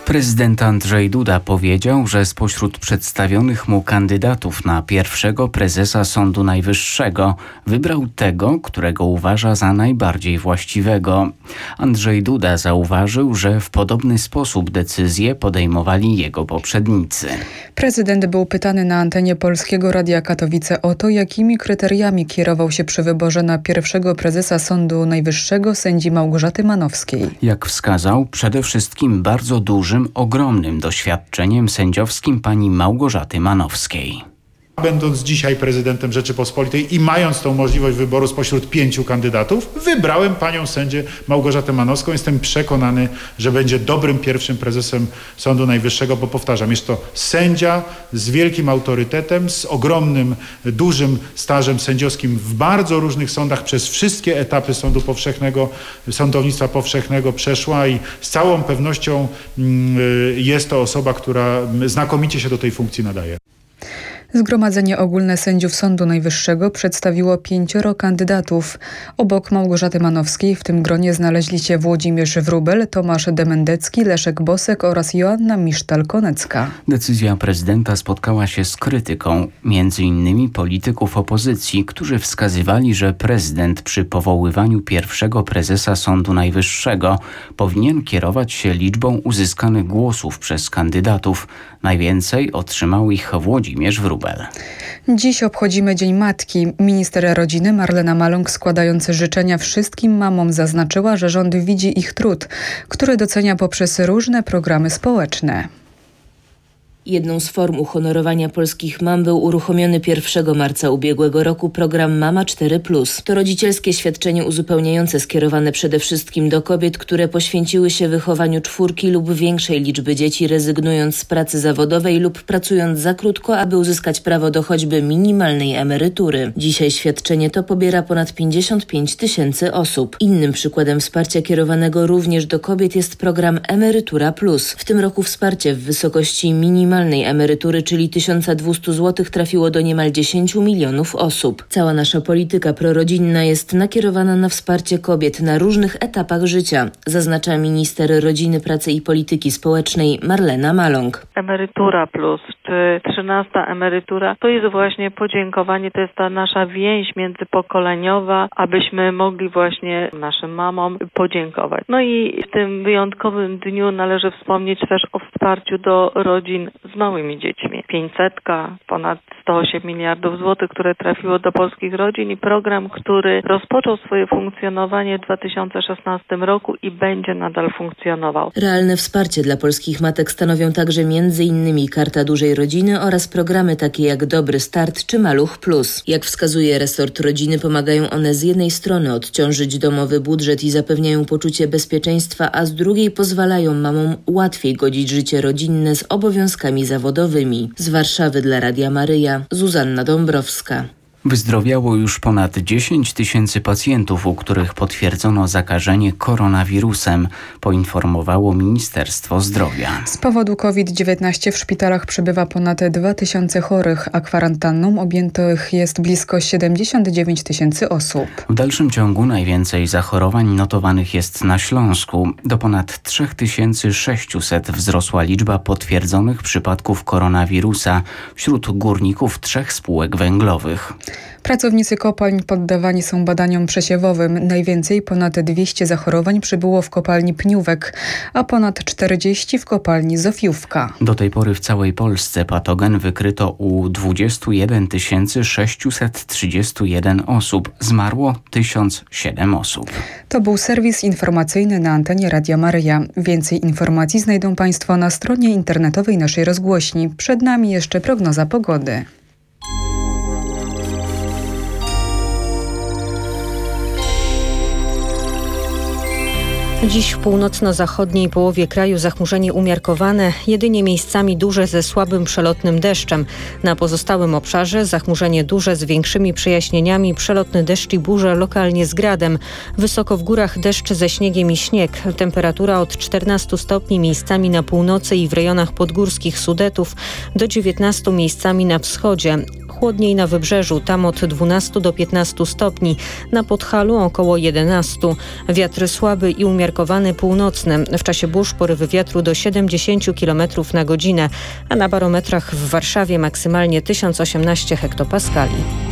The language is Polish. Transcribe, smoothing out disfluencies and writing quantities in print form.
Prezydent Andrzej Duda powiedział, że spośród przedstawionych mu kandydatów na pierwszego prezesa Sądu Najwyższego wybrał tego, którego uważa za najbardziej właściwego. Andrzej Duda zauważył, że w podobny sposób decyzje podejmowali jego poprzednicy. Prezydent był pytany na antenie Polskiego Radia Katowice o to, jakimi kryteriami kierował się przy wyborze na pierwszego prezesa Sądu Najwyższego sędzi Małgorzaty Manowskiej. Jak wskazał, przede wszystkim bardzo ogromnym doświadczeniem sędziowskim pani Małgorzaty Manowskiej. Będąc dzisiaj prezydentem Rzeczypospolitej i mając tą możliwość wyboru spośród 5 kandydatów, wybrałem panią sędzię Małgorzatę Manowską. Jestem przekonany, że będzie dobrym pierwszym prezesem Sądu Najwyższego, bo powtarzam, jest to sędzia z wielkim autorytetem, z ogromnym, dużym stażem sędziowskim w bardzo różnych sądach, przez wszystkie etapy sądu powszechnego, sądownictwa powszechnego przeszła i z całą pewnością jest to osoba, która znakomicie się do tej funkcji nadaje. Zgromadzenie Ogólne Sędziów Sądu Najwyższego przedstawiło 5 kandydatów. Obok Małgorzaty Manowskiej w tym gronie znaleźli się Włodzimierz Wróbel, Tomasz Demendecki, Leszek Bosek oraz Joanna Misztal-Konecka. Decyzja prezydenta spotkała się z krytyką, m.in. polityków opozycji, którzy wskazywali, że prezydent przy powoływaniu pierwszego prezesa Sądu Najwyższego powinien kierować się liczbą uzyskanych głosów przez kandydatów. Najwięcej otrzymał ich Włodzimierz Wróbel. Dziś obchodzimy Dzień Matki. Minister rodziny Marlena Maląg, składając życzenia wszystkim mamom, zaznaczyła, że rząd widzi ich trud, który docenia poprzez różne programy społeczne. Jedną z form uhonorowania polskich mam był uruchomiony 1 marca ubiegłego roku program Mama 4+. To rodzicielskie świadczenie uzupełniające skierowane przede wszystkim do kobiet, które poświęciły się wychowaniu 4 lub większej liczby dzieci, rezygnując z pracy zawodowej lub pracując za krótko, aby uzyskać prawo do choćby minimalnej emerytury. Dzisiaj świadczenie to pobiera ponad 55 000 osób. Innym przykładem wsparcia kierowanego również do kobiet jest program Emerytura Plus. W tym roku wsparcie w wysokości minimalnej emerytury, czyli 1200 zł, trafiło do niemal 10 milionów osób. Cała nasza polityka prorodzinna jest nakierowana na wsparcie kobiet na różnych etapach życia, zaznacza minister rodziny, pracy i polityki społecznej Marlena Maląg. Emerytura Plus czy 13. emerytura to jest właśnie podziękowanie, to jest ta nasza więź międzypokoleniowa, abyśmy mogli właśnie naszym mamom podziękować. No i w tym wyjątkowym dniu należy wspomnieć też o wsparciu do rodzin z małymi dziećmi. 500, ponad 108 miliardów złotych, które trafiło do polskich rodzin i program, który rozpoczął swoje funkcjonowanie w 2016 roku i będzie nadal funkcjonował. Realne wsparcie dla polskich matek stanowią także m.in. Karta Dużej Rodziny oraz programy takie jak Dobry Start czy Maluch Plus. Jak wskazuje resort rodziny, pomagają one z jednej strony odciążyć domowy budżet i zapewniają poczucie bezpieczeństwa, a z drugiej pozwalają mamom łatwiej godzić życie rodzinne z obowiązkami zawodowymi. Z Warszawy dla Radia Maryja, Zuzanna Dąbrowska. Wyzdrowiało już ponad 10 000 pacjentów, u których potwierdzono zakażenie koronawirusem, poinformowało Ministerstwo Zdrowia. Z powodu COVID-19 w szpitalach przebywa ponad 2000 chorych, a kwarantanną objętych jest blisko 79 000 osób. W dalszym ciągu najwięcej zachorowań notowanych jest na Śląsku. Do ponad 3600 wzrosła liczba potwierdzonych przypadków koronawirusa wśród górników 3 spółek węglowych. Pracownicy kopalń poddawani są badaniom przesiewowym. Najwięcej, ponad 200 zachorowań przybyło w kopalni Pniówek, a ponad 40 w kopalni Zofiówka. Do tej pory w całej Polsce patogen wykryto u 21 631 osób. Zmarło 1007 osób. To był serwis informacyjny na antenie Radia Maryja. Więcej informacji znajdą Państwo na stronie internetowej naszej rozgłośni. Przed nami jeszcze prognoza pogody. Dziś w północno-zachodniej połowie kraju zachmurzenie umiarkowane, jedynie miejscami duże ze słabym przelotnym deszczem. Na pozostałym obszarze zachmurzenie duże z większymi przejaśnieniami, przelotny deszcz i burze lokalnie z gradem. Wysoko w górach deszcz ze śniegiem i śnieg. Temperatura od 14 stopni miejscami na północy i w rejonach podgórskich Sudetów do 19 miejscami na wschodzie. chłodniej na wybrzeżu, tam od 12 do 15 stopni, na Podhalu około 11. Wiatr słaby i umiarkowany północny. W czasie burz porywy wiatru do 70 km na godzinę, a na barometrach w Warszawie maksymalnie 1018 hektopaskali.